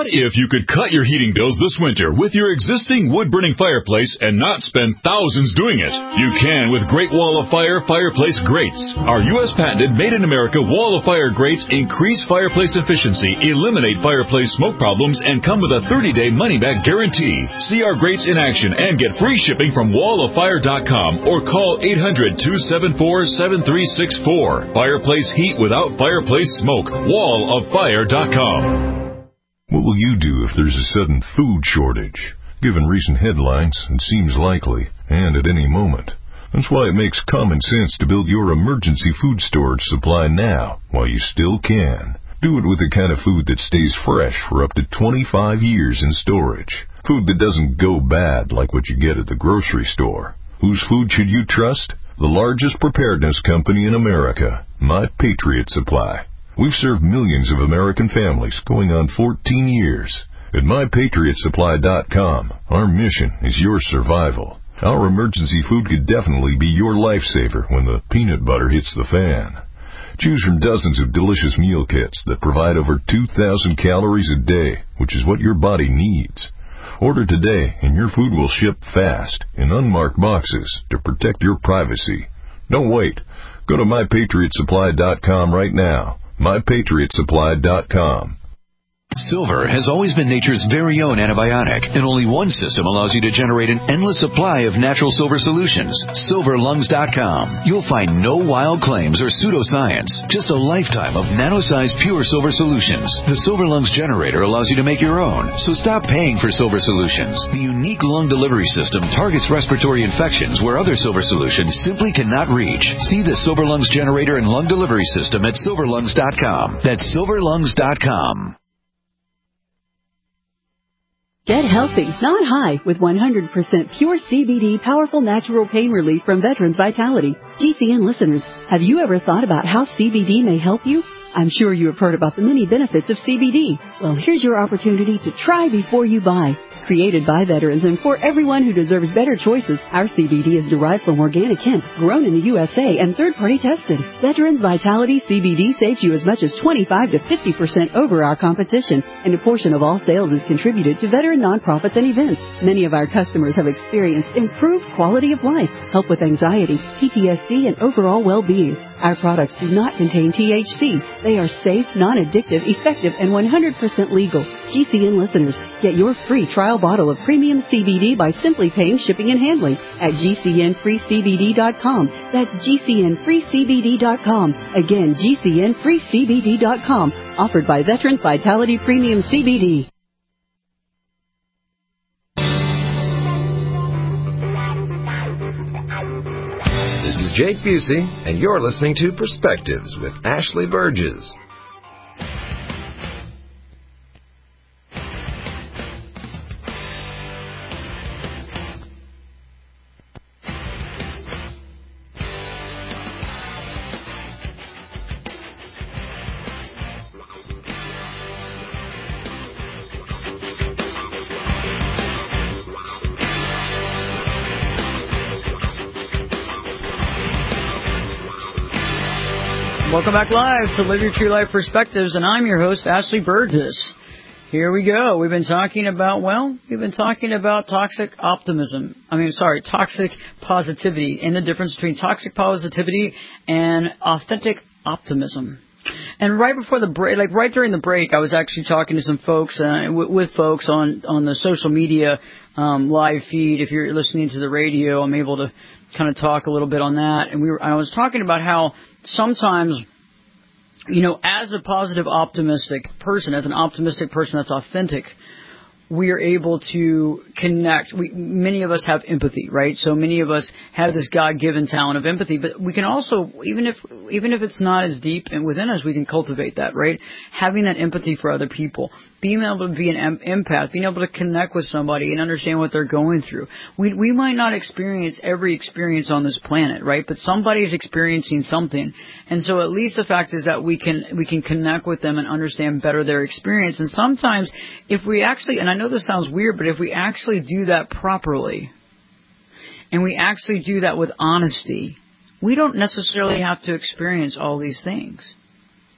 [SPEAKER 7] What if you could cut your heating bills this winter with your existing wood-burning fireplace and not spend thousands doing it? You can with Great Wall of Fire fireplace grates. Our U S patented made-in-America Wall of Fire grates increase fireplace efficiency, eliminate fireplace smoke problems, and come with a thirty-day money-back guarantee. See our grates in action and get free shipping from wall of fire dot com or call eight hundred, two seven four, seven three six four. Fireplace heat without fireplace smoke. wall of fire dot com.
[SPEAKER 17] What will you do if there's a sudden food shortage? Given recent headlines, it seems likely, and at any moment. That's why it makes common sense to build your emergency food storage supply now, while you still can. Do it with the kind of food that stays fresh for up to twenty-five years in storage. Food that doesn't go bad like what you get at the grocery store. Whose food should you trust? The largest preparedness company in America, My Patriot Supply. We've served millions of American families going on fourteen years. At my patriot supply dot com, our mission is your survival. Our emergency food could definitely be your lifesaver when the peanut butter hits the fan. Choose from dozens of delicious meal kits that provide over two thousand calories a day, which is what your body needs. Order today and your food will ship fast in unmarked boxes to protect your privacy. Don't wait. Go to my patriot supply dot com right now. my patriot supply dot com.
[SPEAKER 18] Silver has always been nature's very own antibiotic, and only one system allows you to generate an endless supply of natural silver solutions. silver lungs dot com. You'll find no wild claims or pseudoscience, just a lifetime of nano-sized pure silver solutions. The Silver Lungs generator allows you to make your own, so stop paying for silver solutions. The unique lung delivery system targets respiratory infections where other silver solutions simply cannot reach. See the Silver Lungs generator and lung delivery system at silver lungs dot com. That's silver lungs dot com.
[SPEAKER 19] Get healthy, not high, with one hundred percent pure C B D powerful natural pain relief from Veterans Vitality. G C N listeners, have you ever thought about how C B D may help you? I'm sure you have heard about the many benefits of C B D. Well, here's your opportunity to try before you buy. Created by veterans and for everyone who deserves better choices, our C B D is derived from organic hemp, grown in the U S A and third-party tested. Veterans Vitality C B D saves you as much as twenty-five to fifty percent over our competition, and a portion of all sales is contributed to veteran nonprofits and events. Many of our customers have experienced improved quality of life, help with anxiety, P T S D, and overall well-being. Our products do not contain T H C. They are safe, non-addictive, effective, and one hundred percent legal. G C N listeners, get your free trial bottle of premium C B D by simply paying shipping and handling at G C N free C B D dot com. That's G C N free C B D dot com. Again, G C N free C B D dot com. Offered by Veterans Vitality Premium C B D.
[SPEAKER 16] This is Jake Busey, and you're listening to Perspectives with Ashley Burgess.
[SPEAKER 3] Welcome back live to Live Your True Life Perspectives, and I'm your host, Ashley Burgess. Here we go. We've been talking about, well, we've been talking about toxic optimism. I mean, sorry, toxic positivity, and the difference between toxic positivity and authentic optimism. And right before the break, like right during the break, I was actually talking to some folks, uh, w- with folks on, on the social media um, live feed. If you're listening to the radio, I'm able to kind of talk a little bit on that. And we were, I was talking about how sometimes, you know, as a positive, optimistic person, as an optimistic person that's authentic, we are able to connect. We, many of us have empathy, right? So many of us have this God-given talent of empathy, but we can also, even if even if it's not as deep and within us, we can cultivate that, right? Having that empathy for other people, being able to be an em- empath, being able to connect with somebody and understand what they're going through. We we might not experience every experience on this planet, right? But somebody's experiencing something, and so at least the fact is that we can we can connect with them and understand better their experience. And sometimes, if we actually, and I know this sounds weird, but if we actually do that properly, and we actually do that with honesty, we don't necessarily have to experience all these things.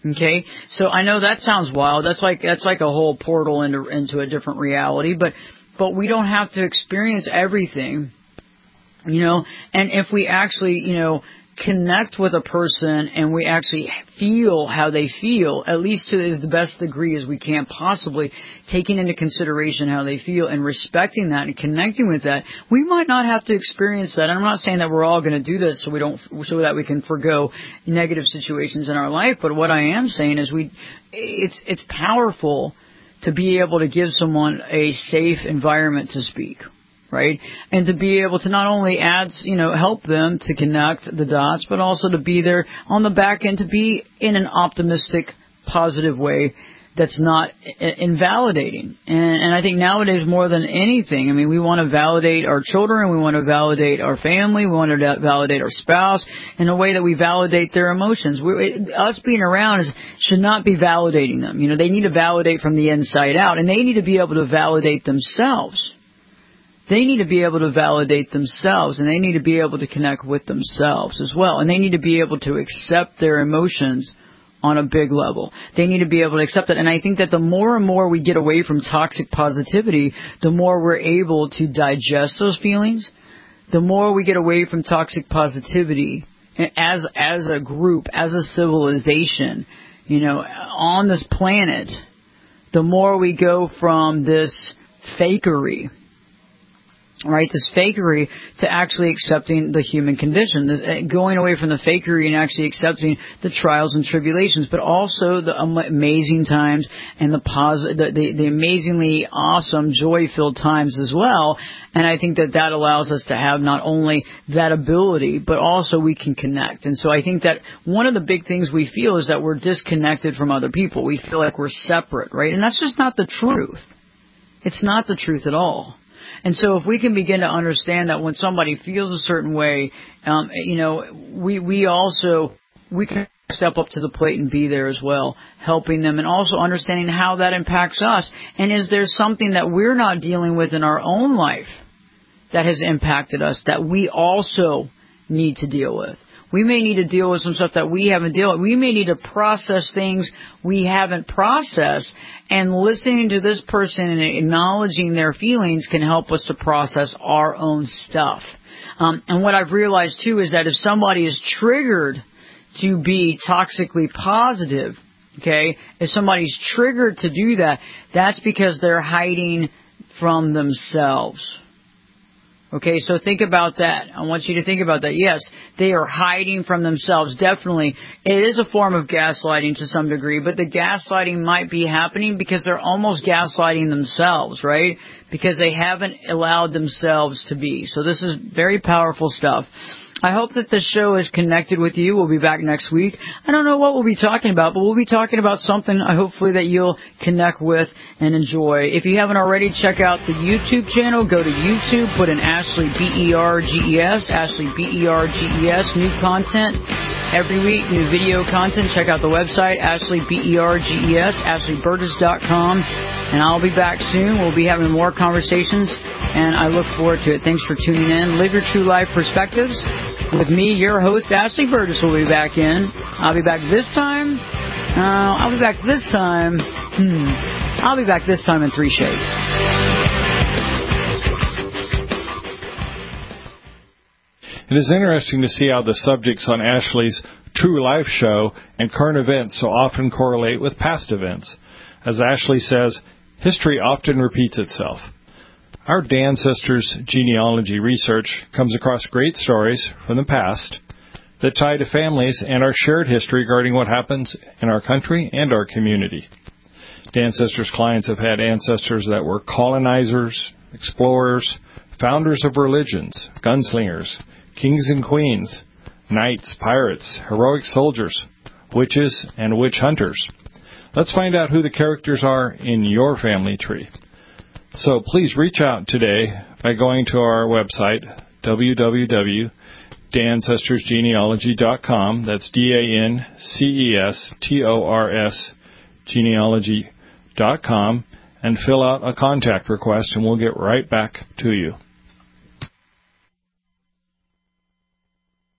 [SPEAKER 3] Okay, so I know that sounds wild. That's like that's like a whole portal into into a different reality. But but we don't have to experience everything, you know. And if we actually, you know, connect with a person and we actually feel how they feel, at least to the best degree as we can possibly, taking into consideration how they feel and respecting that and connecting with that, we might not have to experience that. And I'm not saying that we're all going to do this so we don't, so that we can forgo negative situations in our life. But what I am saying is we, it's, it's powerful to be able to give someone a safe environment to speak. Right? And to be able to not only add, you know, help them to connect the dots, but also to be there on the back end to be in an optimistic, positive way that's not invalidating. And, and I think nowadays more than anything, I mean, we want to validate our children, we want to validate our family, we want to validate our spouse in a way that we validate their emotions. We, us being around is, should not be validating them. You know, they need to validate from the inside out, and they need to be able to validate themselves. They need to be able to validate themselves, and they need to be able to connect with themselves as well. And they need to be able to accept their emotions on a big level. They need to be able to accept it. And I think that the more and more we get away from toxic positivity, the more we're able to digest those feelings. The more we get away from toxic positivity as, as a group, as a civilization, you know, on this planet, the more we go from this fakery, right, this fakery to actually accepting the human condition, this, going away from the fakery and actually accepting the trials and tribulations, but also the amazing times and the, posi- the, the, the amazingly awesome, joy-filled times as well. And I think that that allows us to have not only that ability, but also we can connect. And so I think that one of the big things we feel is that we're disconnected from other people. We feel like we're separate, right? And that's just not the truth. It's not the truth at all. And so if we can begin to understand that when somebody feels a certain way, um, you know, we, we also, we can step up to the plate and be there as well, helping them and also understanding how that impacts us. And is there something that we're not dealing with in our own life that has impacted us that we also need to deal with? We may need to deal with some stuff that we haven't dealt with. We may need to process things we haven't processed. And listening to this person and acknowledging their feelings can help us to process our own stuff. Um, and what I've realized, too, is that if somebody is triggered to be toxically positive, okay, if somebody's triggered to do that, that's because they're hiding from themselves. Okay, so think about that. I want you to think about that. Yes, they are hiding from themselves. Definitely. It is a form of gaslighting to some degree, but the gaslighting might be happening because they're almost gaslighting themselves, right? Because they haven't allowed themselves to be. So this is very powerful stuff. I hope that this show is connected with you. We'll be back next week. I don't know what we'll be talking about, but we'll be talking about something uh, hopefully that you'll connect with and enjoy. If you haven't already, check out the YouTube channel. Go to YouTube, put in Ashley B E R G E S, Ashley B E R G E S, new content every week, new video content. Check out the website, Ashley B E R G E S, ashley burgess dot com. And I'll be back soon. We'll be having more conversations, and I look forward to it. Thanks for tuning in. Live your true life perspectives. With me, your host, Ashley Burgess, will be back in. I'll be back this time. Uh, I'll be back this time. Hmm. I'll be back this time in three shades.
[SPEAKER 4] It is interesting to see how the subjects on Ashley's True Life show and current events so often correlate with past events. As Ashley says, history often repeats itself. Our Dancestors genealogy research comes across great stories from the past that tie to families and our shared history regarding what happens in our country and our community. Dancestors clients have had ancestors that were colonizers, explorers, founders of religions, gunslingers, kings and queens, knights, pirates, heroic soldiers, witches, and witch hunters. Let's find out who the characters are in your family tree. So please reach out today by going to our website, w w w dot dancestors genealogy dot com. That's D A N C E S T O R S genealogy dot com, and fill out a contact request, and we'll get right back to you.